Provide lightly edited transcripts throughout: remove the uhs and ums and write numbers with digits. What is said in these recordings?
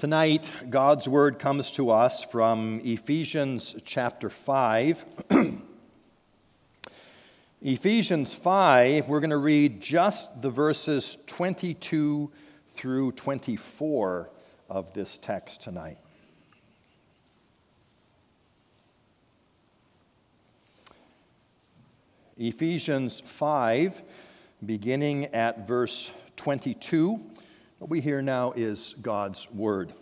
Tonight, God's Word comes to us from Ephesians chapter 5. Ephesians 5, we're going to read just the verses 22 through 24 of this text tonight. Ephesians 5, beginning at verse 22. What we hear now is God's Word.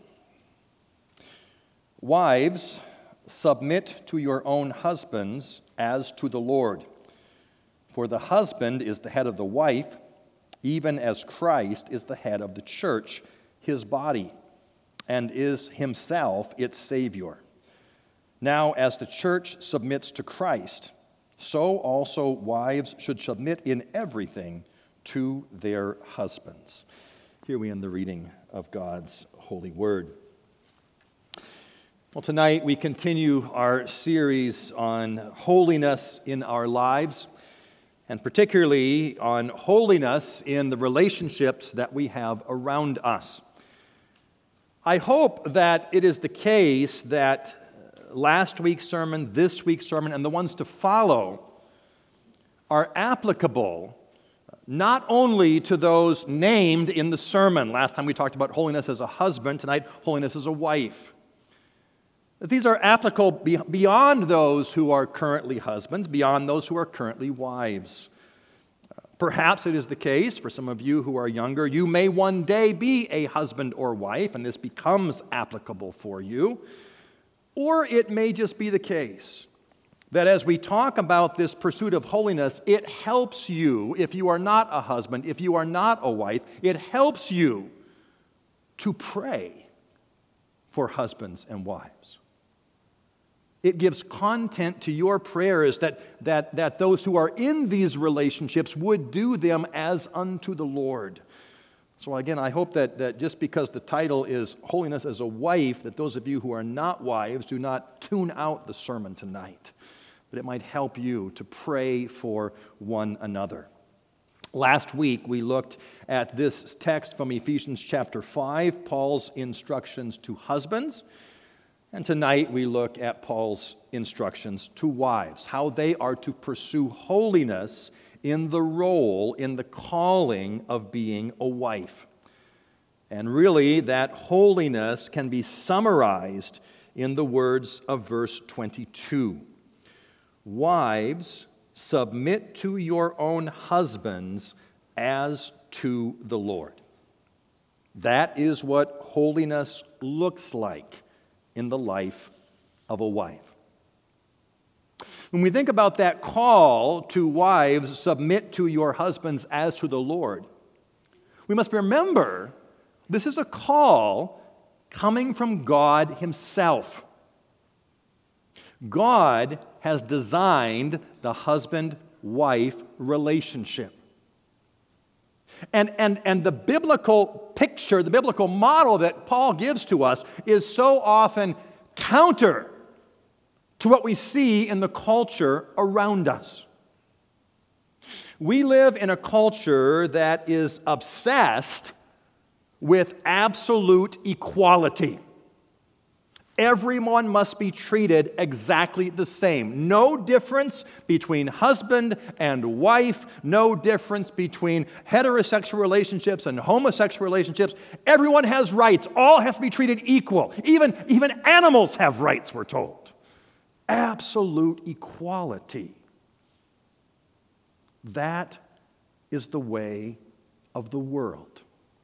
Wives, submit to your own husbands as to the Lord. For the husband is the head of the wife, even as Christ is the head of the church, his body, and is himself its Savior. Now, as the church submits to Christ, so also wives should submit in everything to their husbands. Here we end the reading of God's holy word. Well, tonight we continue our series on holiness in our lives, and particularly on holiness in the relationships that we have around us. I hope that it is the case that last week's sermon, this week's sermon, and the ones to follow are applicable not only to those named in the sermon. Last time we talked about holiness as a husband, tonight holiness as a wife. That these are applicable beyond those who are currently husbands, beyond those who are currently wives. Perhaps it is the case for some of you who are younger, you may one day be a husband or wife, and this becomes applicable for you. Or it may just be the case that as we talk about this pursuit of holiness, it helps you, if you are not a husband, if you are not a wife, it helps you to pray for husbands and wives. It gives content to your prayers that those who are in these relationships would do them as unto the Lord. So again, I hope that just because the title is Holiness as a Wife, that those of you who are not wives do not tune out the sermon tonight, but it might help you to pray for one another. Last week, we looked at this text from Ephesians chapter 5, Paul's instructions to husbands. And tonight, we look at Paul's instructions to wives, how they are to pursue holiness in the role, in the calling of being a wife. And really, that holiness can be summarized in the words of verse 22. Wives, submit to your own husbands as to the Lord. That is what holiness looks like in the life of a wife. When we think about that call to wives, submit to your husbands as to the Lord, we must remember this is a call coming from God Himself. God has designed the husband-wife relationship. And the biblical picture, the biblical model that Paul gives to us is so often counter to what we see in the culture around us. We live in a culture that is obsessed with absolute equality. Everyone must be treated exactly the same. No difference between husband and wife, no difference between heterosexual relationships and homosexual relationships. Everyone has rights. All have to be treated equal. Even animals have rights, we're told. Absolute equality. That is the way of the world.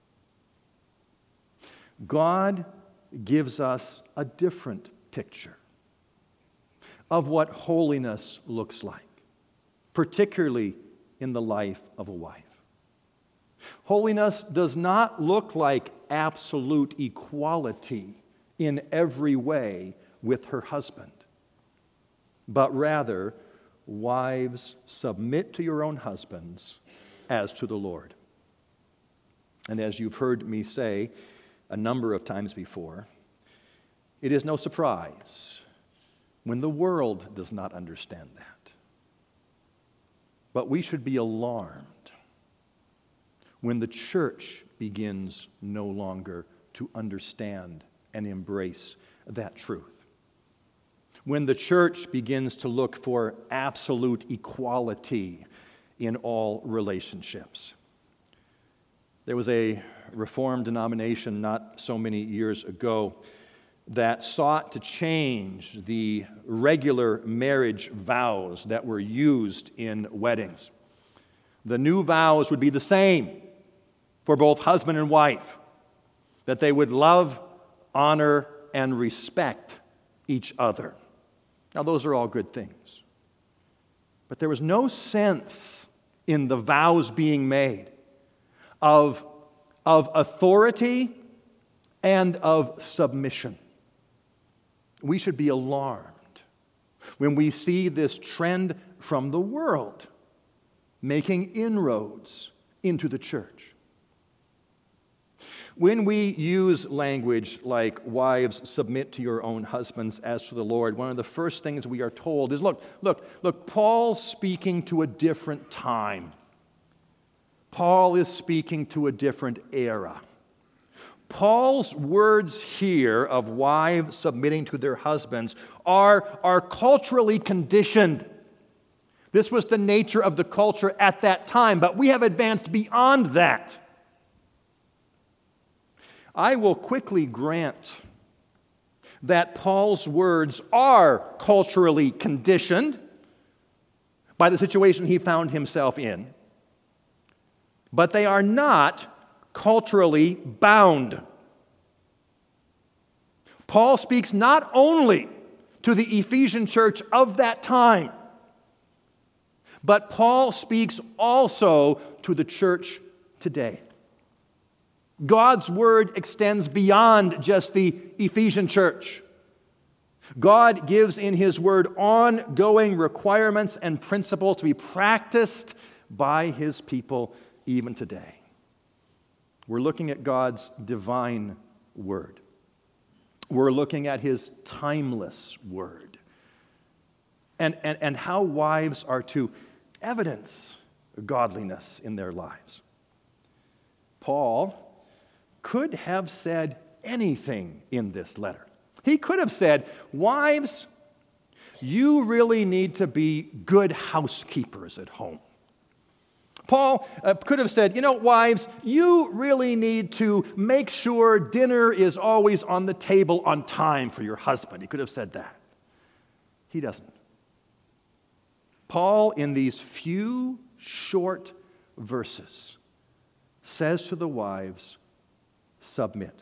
God gives us a different picture of what holiness looks like, particularly in the life of a wife. Holiness does not look like absolute equality in every way with her husband, but rather, wives, submit to your own husbands as to the Lord. And as you've heard me say a number of times before, it is no surprise when the world does not understand that. But we should be alarmed when the church begins no longer to understand and embrace that truth. When the church begins to look for absolute equality in all relationships. There was a Reformed denomination not so many years ago that sought to change the regular marriage vows that were used in weddings. The new vows would be the same for both husband and wife, that they would love, honor, and respect each other. Now, those are all good things. But there was no sense in the vows being made of authority and of submission. We should be alarmed when we see this trend from the world making inroads into the church. When we use language like, wives, submit to your own husbands as to the Lord, one of the first things we are told is, look, Paul's speaking to a different time. Paul is speaking to a different era. Paul's words here of wives submitting to their husbands are culturally conditioned. This was the nature of the culture at that time, but we have advanced beyond that. I will quickly grant that Paul's words are culturally conditioned by the situation he found himself in, but they are not culturally bound. Paul speaks not only to the Ephesian church of that time, but Paul speaks also to the church today. God's word extends beyond just the Ephesian church. God gives in His word ongoing requirements and principles to be practiced by His people even today. We're looking at God's divine word. We're looking at His timeless word. And how wives are to evidence godliness in their lives. Paul could have said anything in this letter. He could have said, wives, you really need to be good housekeepers at home. Paul could have said, wives, you really need to make sure dinner is always on the table on time for your husband. He could have said that. He doesn't. Paul, in these few short verses, says to the wives, submit.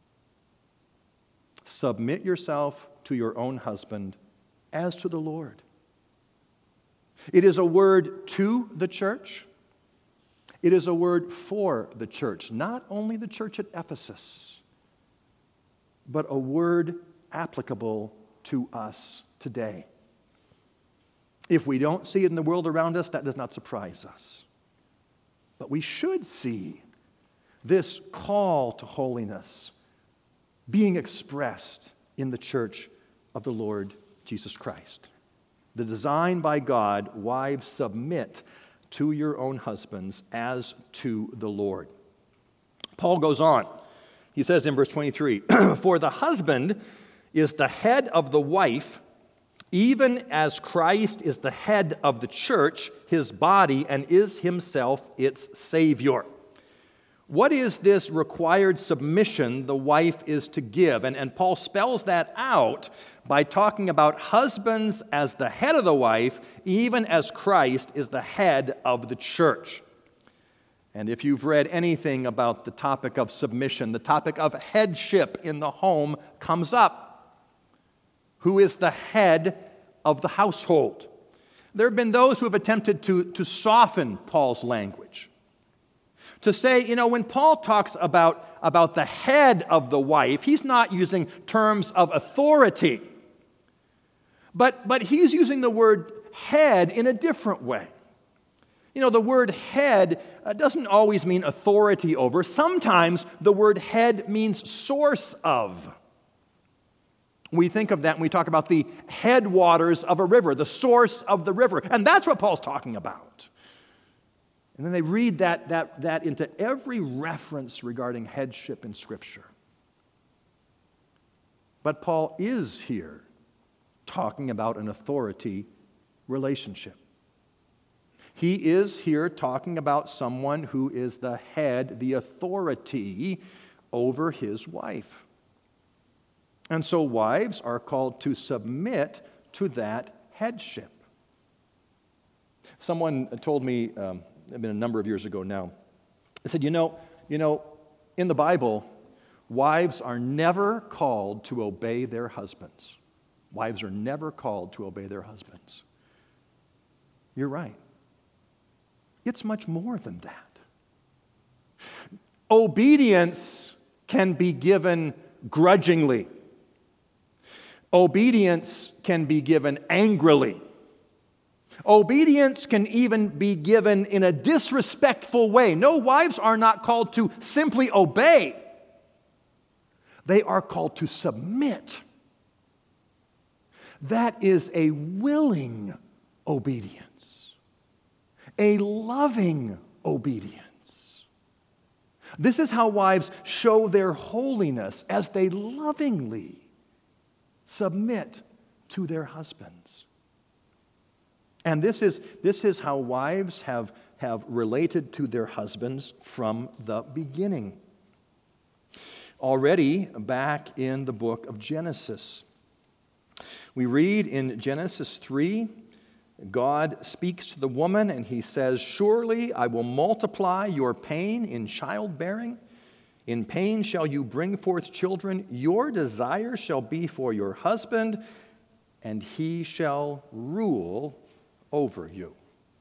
Submit yourself to your own husband as to the Lord. It is a word to the church. It is a word for the church, not only the church at Ephesus, but a word applicable to us today. If we don't see it in the world around us, that does not surprise us. But we should see this call to holiness being expressed in the church of the Lord Jesus Christ. The design by God, wives, submit to your own husbands as to the Lord. Paul goes on. He says in verse 23, for the husband is the head of the wife, even as Christ is the head of the church, his body, and is himself its Savior. What is this required submission the wife is to give? And Paul spells that out by talking about husbands as the head of the wife, even as Christ is the head of the church. And if you've read anything about the topic of submission, the topic of headship in the home comes up. Who is the head of the household? There have been those who have attempted to soften Paul's language. To say, when Paul talks about the head of the wife, he's not using terms of authority. But he's using the word head in a different way. The word head doesn't always mean authority over. Sometimes the word head means source of. We think of that when we talk about the headwaters of a river, the source of the river. And that's what Paul's talking about. And then they read that into every reference regarding headship in Scripture. But Paul is here talking about an authority relationship. He is here talking about someone who is the head, the authority over his wife. And so wives are called to submit to that headship. Someone told me, it's been a number of years ago now, they said, you know, in the Bible, wives are never called to obey their husbands. Wives are never called to obey their husbands. You're right. It's much more than that. Obedience can be given grudgingly. Obedience can be given angrily. Obedience can even be given in a disrespectful way. No, wives are not called to simply obey. They are called to submit. That is a willing obedience, a loving obedience. This is how wives show their holiness as they lovingly submit to their husbands. And this is how wives have related to their husbands from the beginning. Already back in the book of Genesis, we read in Genesis 3, God speaks to the woman and he says, "Surely I will multiply your pain in childbearing. In pain shall you bring forth children. Your desire shall be for your husband, and he shall rule over you."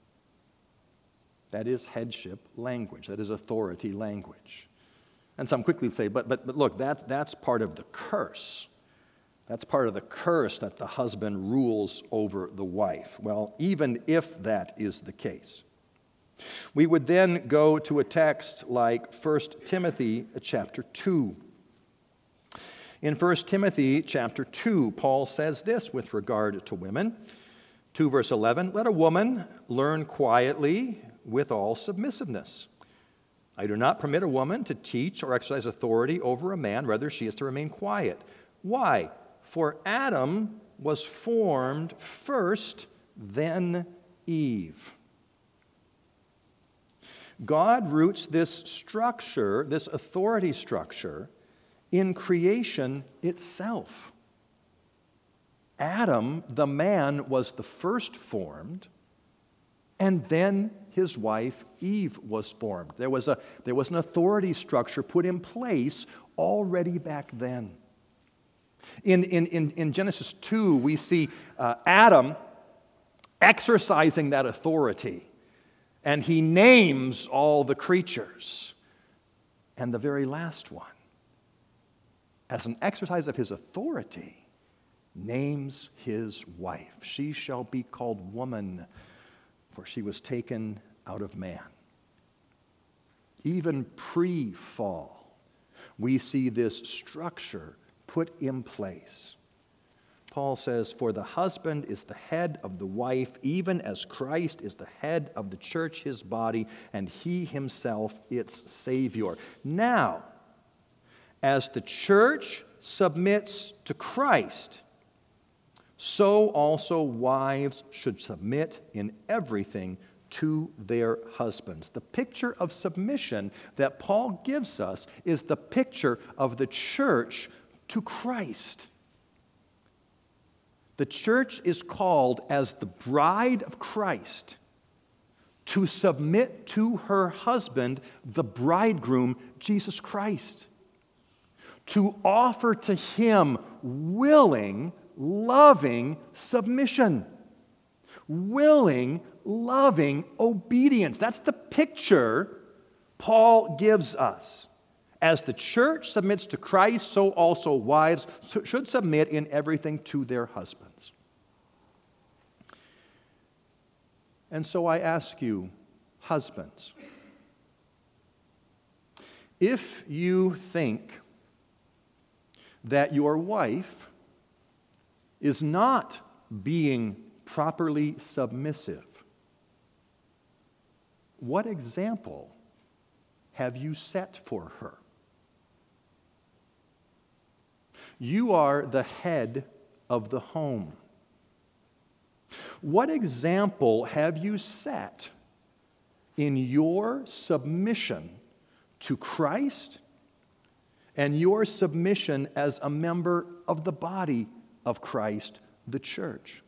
That is headship language. That is authority language. And some quickly say, but look, that's part of the curse. That's part of the curse that the husband rules over the wife. Well, even if that is the case, we would then go to a text like 1 Timothy chapter 2. In 1 Timothy chapter 2, Paul says this with regard to women. 2 verse 11, "Let a woman learn quietly with all submissiveness. I do not permit a woman to teach or exercise authority over a man. Rather, she is to remain quiet." Why? "For Adam was formed first, then Eve." God roots this structure, this authority structure, in creation itself. Adam, the man, was the first formed, and then his wife Eve was formed. There was an authority structure put in place already back then. In Genesis 2, we see Adam exercising that authority, and he names all the creatures. And the very last one, as an exercise of his authority, names his wife. "She shall be called woman, for she was taken out of man." Even pre-fall, we see this structure put in place. Paul says, "For the husband is the head of the wife, even as Christ is the head of the church, his body, and he himself its Savior." Now, as the church submits to Christ, so also wives should submit in everything to their husbands. The picture of submission that Paul gives us is the picture of the church to Christ. The church is called as the bride of Christ to submit to her husband, the bridegroom, Jesus Christ, to offer to him willing, loving submission, willing, loving obedience. That's the picture Paul gives us. As the church submits to Christ, so also wives should submit in everything to their husbands. And so I ask you, husbands, if you think that your wife is not being properly submissive, what example have you set for her? You are the head of the home. What example have you set in your submission to Christ and your submission as a member of the body of Christ, the church?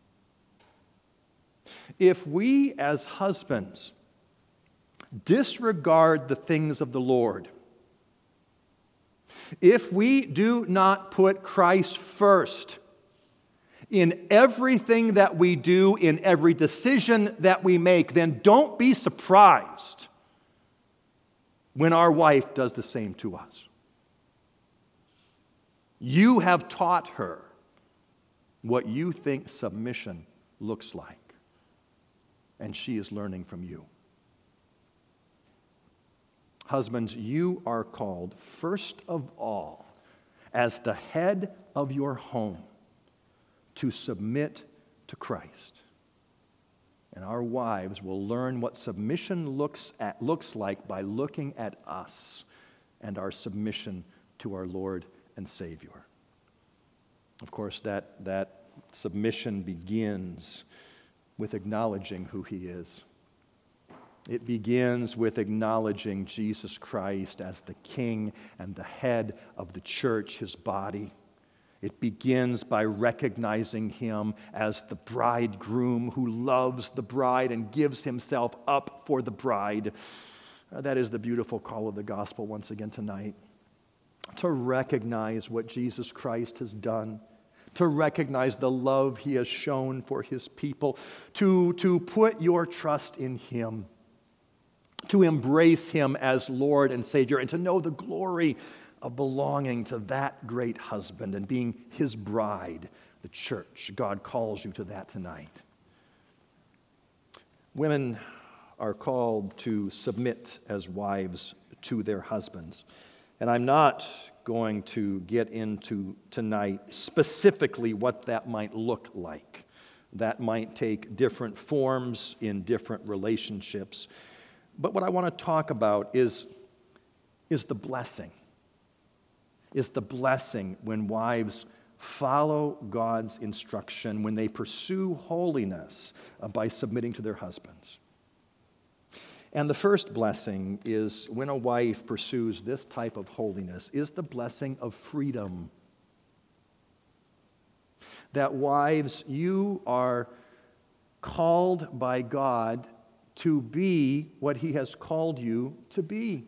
If we as husbands disregard the things of the Lord, if we do not put Christ first in everything that we do, in every decision that we make, then don't be surprised when our wife does the same to us. You have taught her what you think submission looks like, and she is learning from you. Husbands, you are called, first of all, as the head of your home, to submit to Christ. And our wives will learn what submission looks like by looking at us and our submission to our Lord and Savior. Of course, that submission begins with acknowledging who He is. It begins with acknowledging Jesus Christ as the King and the head of the church, His body. It begins by recognizing Him as the bridegroom who loves the bride and gives Himself up for the bride. That is the beautiful call of the gospel once again tonight. To recognize what Jesus Christ has done, to recognize the love He has shown for His people, to put your trust in Him, to embrace Him as Lord and Savior, and to know the glory of belonging to that great husband and being His bride, the church. God calls you to that tonight. Women are called to submit as wives to their husbands. And I'm not going to get into tonight specifically what that might look like. That might take different forms in different relationships. But what I want to talk about is the blessing. Is the blessing when wives follow God's instruction, when they pursue holiness by submitting to their husbands. And the first blessing is when a wife pursues this type of holiness is the blessing of freedom. That wives, you are called by God to be what He has called you to be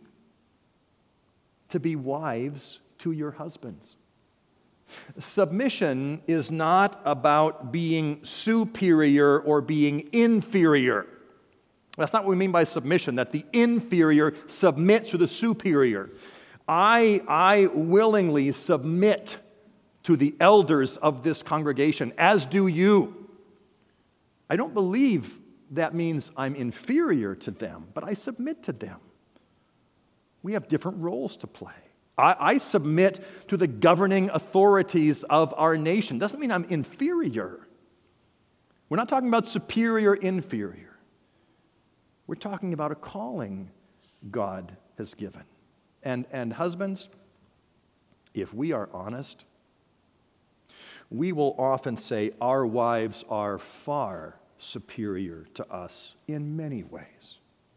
wives to your husbands. Submission is not about being superior or being inferior. That's not what we mean by submission, that the inferior submits to the superior. I willingly submit to the elders of this congregation, as do you. I don't believe that means I'm inferior to them, but I submit to them. We have different roles to play. I submit to the governing authorities of our nation. Doesn't mean I'm inferior. We're not talking about superior, inferior. We're talking about a calling God has given. And husbands, if we are honest, we will often say our wives are far superior to us in many ways,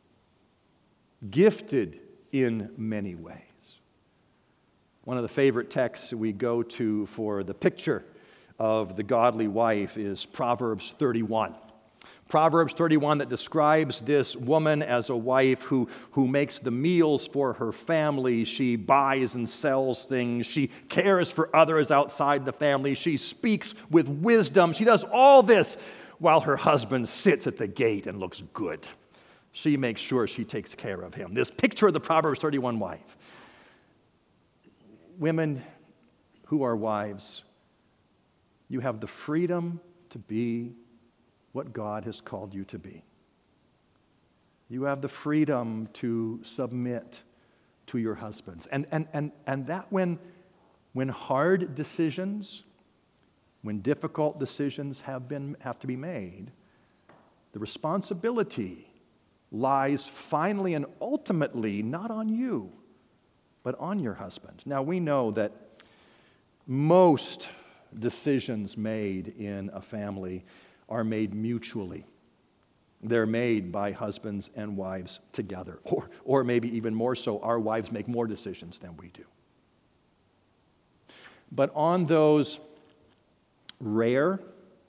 gifted in many ways. One of the favorite texts we go to for the picture of the godly wife is Proverbs 31. Proverbs 31 that describes this woman as a wife who makes the meals for her family. She buys and sells things. She cares for others outside the family. She speaks with wisdom. She does all this while her husband sits at the gate and looks good. She makes sure she takes care of him. This picture of the Proverbs 31 wife. Women who are wives, you have the freedom to be what God has called you to be. You have the freedom to submit to your husbands. And that when hard decisions, when difficult decisions have to be made, the responsibility lies finally and ultimately not on you, but on your husband. Now, we know that Most decisions made in a family are made mutually. They're made by husbands and wives together. Or maybe even more so, our wives make more decisions than we do. But on those rare,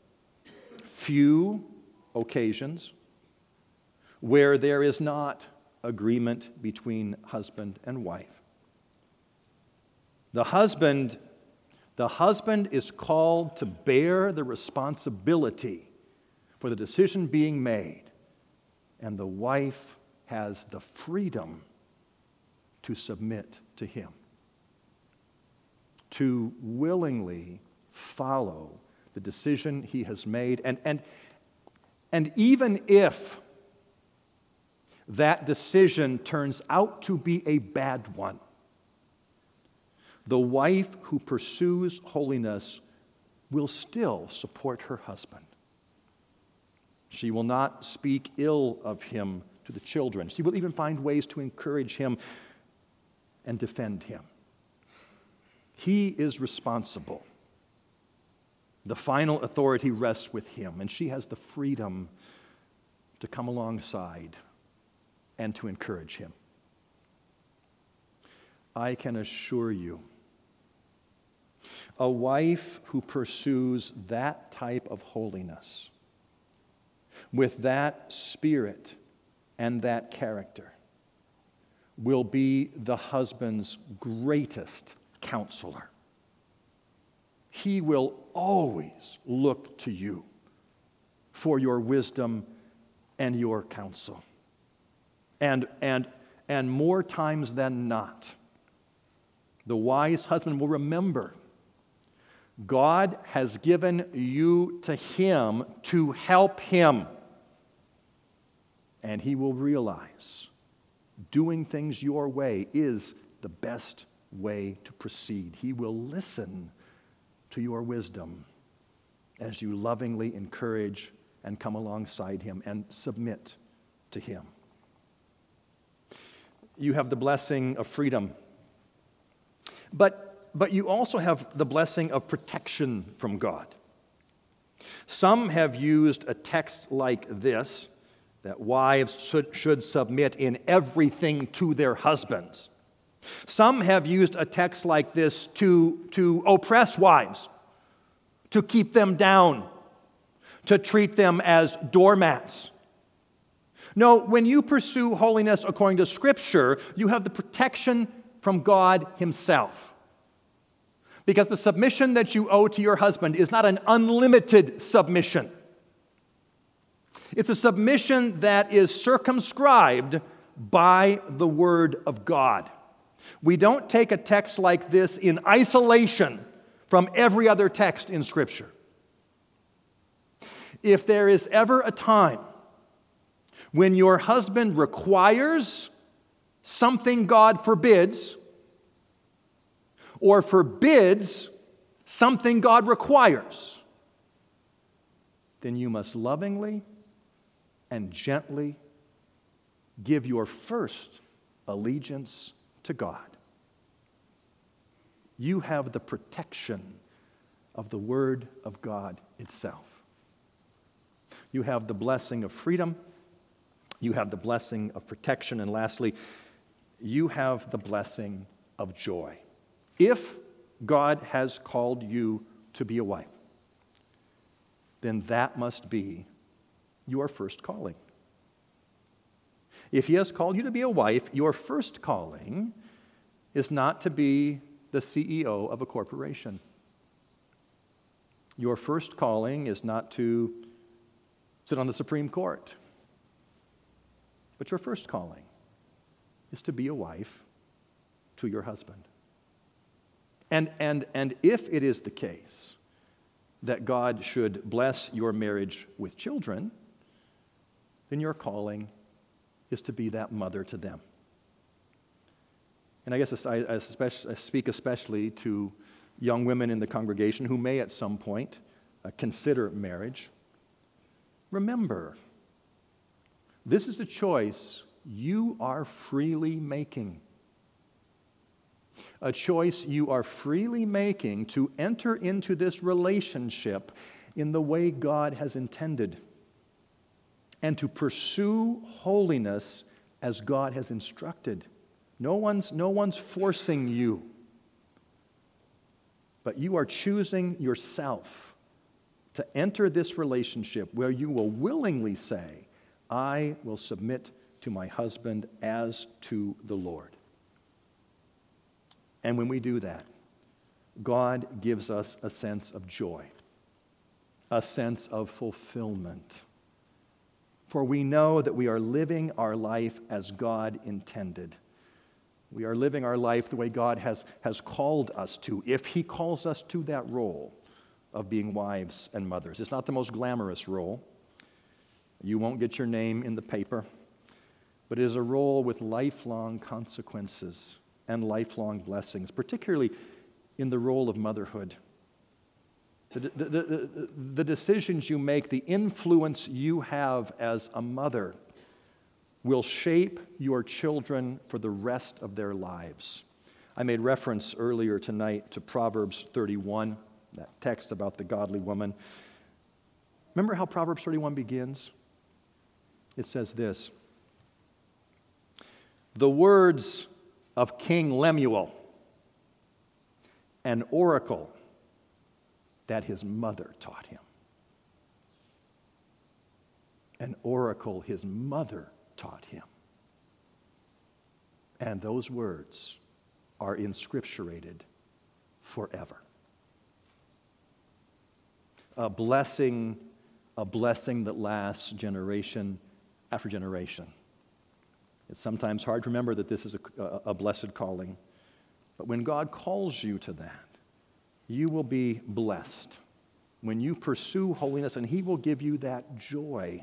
few occasions where there is not agreement between husband and wife, the husband is called to bear the responsibility for the decision being made, and the wife has the freedom to submit to him, to willingly follow the decision he has made. And even if that decision turns out to be a bad one, the wife who pursues holiness will still support her husband. She will not speak ill of him to the children. She will even find ways to encourage him and defend him. He is responsible. The final authority rests with him, and she has the freedom to come alongside and to encourage him. I can assure you, a wife who pursues that type of holiness with that spirit and that character will be the husband's greatest counselor. He will always look to you for your wisdom and your counsel. And more times than not, the wise husband will remember God has given you to him to help him. And he will realize doing things your way is the best way to proceed. He will listen to your wisdom as you lovingly encourage and come alongside him and submit to him. You have the blessing of freedom, but you also have the blessing of protection from God. Some have used a text like this, that wives should submit in everything to their husbands. Some have used a text like this to oppress wives, to keep them down, to treat them as doormats. No, when you pursue holiness according to Scripture, you have the protection from God himself. Because the submission that you owe to your husband is not an unlimited submission. It's a submission that is circumscribed by the Word of God. We don't take a text like this in isolation from every other text in Scripture. If there is ever a time when your husband requires something God forbids, or forbids something God requires, then you must lovingly and gently give your first allegiance to God. You have the protection of the Word of God itself. You have the blessing of freedom. You have the blessing of protection. And lastly, you have the blessing of joy. If God has called you to be a wife, then that must be your first calling. If he has called you to be a wife, your first calling is not to be the CEO of a corporation. Your first calling is not to sit on the Supreme Court. But your first calling is to be a wife to your husband. And if it is the case that God should bless your marriage with children, then your calling is to be that mother to them. And I guess I speak especially to young women in the congregation who may at some point consider marriage. Remember, this is a choice you are freely making. a choice you are freely making to enter into this relationship in the way God has intended and to pursue holiness as God has instructed. No one's forcing you, but you are choosing yourself to enter this relationship where you will willingly say, I will submit to my husband as to the Lord. And when we do that, God gives us a sense of joy, a sense of fulfillment. For we know that we are living our life as God intended. We are living our life the way God has called us to, if He calls us to that role of being wives and mothers. It's not the most glamorous role. You won't get your name in the paper, but it is a role with lifelong consequences and lifelong blessings, particularly in the role of motherhood. The decisions you make, the influence you have as a mother will shape your children for the rest of their lives. I made reference earlier tonight to Proverbs 31, that text about the godly woman. Remember how Proverbs 31 begins? It says this: the words of King Lemuel, an oracle that his mother taught him. An oracle his mother taught him. And those words are inscripturated forever. A blessing that lasts generation after generation. It's sometimes hard to remember that this is a blessed calling. But when God calls you to that, you will be blessed when you pursue holiness, and He will give you that joy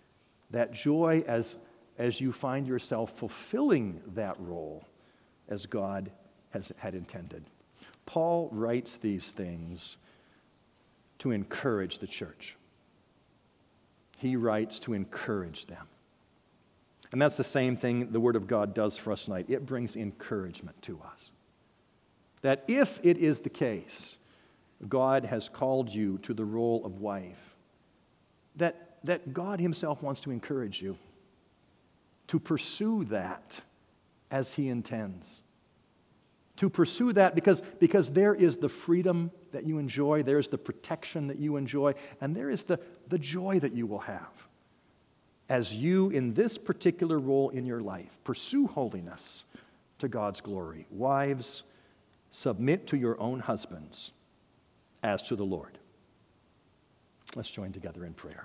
as you find yourself fulfilling that role as God had intended. Paul writes these things to encourage the church. He writes to encourage them. And that's the same thing the Word of God does for us tonight. It brings encouragement to us. That if it is the case, God has called you to the role of wife, that God Himself wants to encourage you to pursue that as He intends. To pursue that because there is the freedom that you enjoy, there is the protection that you enjoy, and there is the joy that you will have as you, in this particular role in your life, pursue holiness to God's glory. Wives, submit to your own husbands as to the Lord. Let's join together in prayer.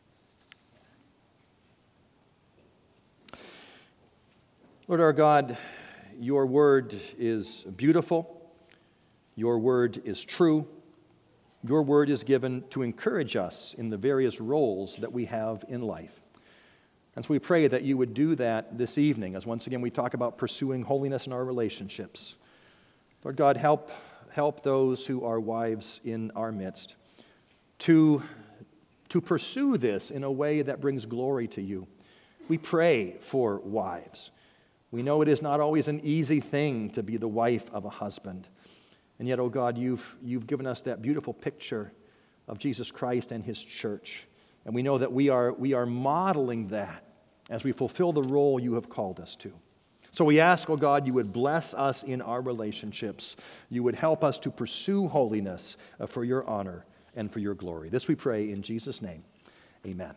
Lord our God, your word is beautiful. Your word is true. Your word is given to encourage us in the various roles that we have in life. And so we pray that you would do that this evening, as once again we talk about pursuing holiness in our relationships. Lord God, help those who are wives in our midst to pursue this in a way that brings glory to you. We pray for wives. We know it is not always an easy thing to be the wife of a husband. And yet, oh God, you've given us that beautiful picture of Jesus Christ and His church. And we know that we are modeling that as we fulfill the role you have called us to. So we ask, oh God, you would bless us in our relationships. You would help us to pursue holiness for your honor and for your glory. This we pray in Jesus' name. Amen.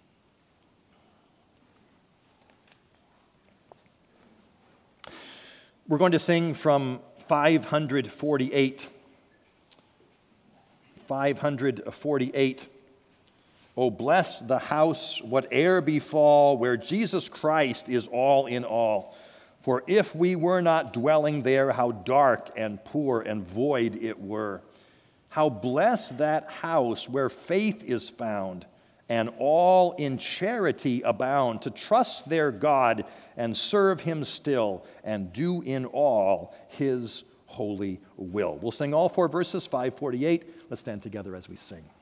We're going to sing from 548. 548. Oh, blessed the house, whate'er befall, where Jesus Christ is all in all. For if we were not dwelling there, how dark and poor and void it were. How blessed that house where faith is found, and all in charity abound, to trust their God and serve Him still, and do in all His holy will. We'll sing all four verses, 548. Let's stand together as we sing.